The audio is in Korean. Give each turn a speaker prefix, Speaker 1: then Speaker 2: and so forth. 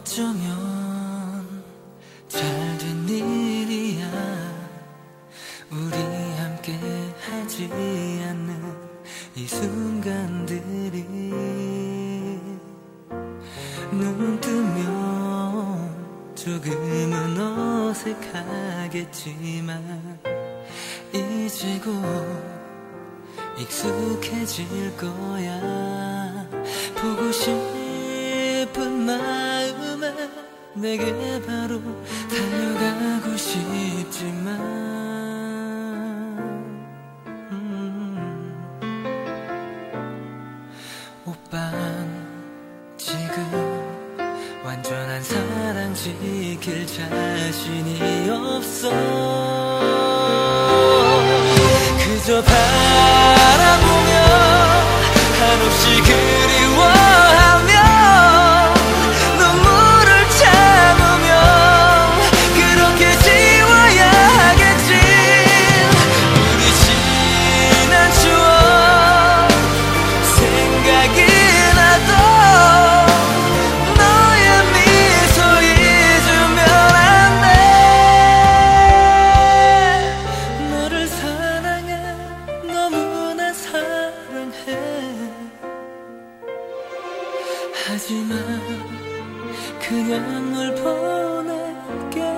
Speaker 1: 어쩌면 잘 된 일이야. 우리 함께 하지 않는 이 순간들이 눈 뜨면 조금은 어색하겠지만 이제 곧 익숙해질 거야. 보고 싶은 마음에 내게 바로 달려가고 싶지만 오빤 지금 완전한 사랑 지킬 자신이 없어. 그저 바라보며 한없이 그리워하며 눈물을 참으며 그렇게 지워야 하겠지. 우리 지난 추억 생각이 나도 너의 미소 잊으면 안 돼. 너를 사랑해, 너무나 사랑해. 하지만 그냥 널 보낼게.